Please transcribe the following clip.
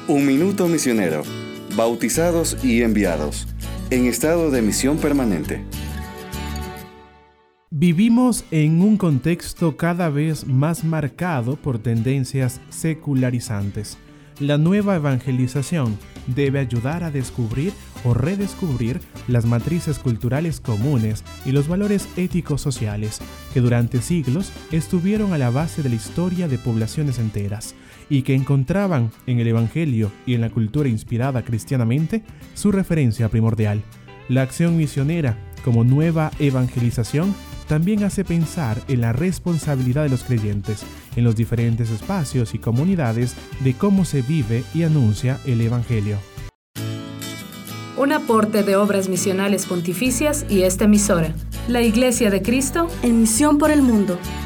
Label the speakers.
Speaker 1: Un minuto misionero. Bautizados y enviados. En estado de misión permanente.
Speaker 2: Vivimos en un contexto cada vez más marcado por tendencias secularizantes. La nueva evangelización debe ayudar a descubrir o redescubrir las matrices culturales comunes y los valores éticos sociales que durante siglos estuvieron a la base de la historia de poblaciones enteras y que encontraban en el Evangelio y en la cultura inspirada cristianamente su referencia primordial. La acción misionera como nueva evangelización también hace pensar en la responsabilidad de los creyentes en los diferentes espacios y comunidades de cómo se vive y anuncia el Evangelio.
Speaker 3: Un aporte de Obras Misionales Pontificias y esta emisora, la Iglesia de Cristo,
Speaker 4: en misión por el mundo.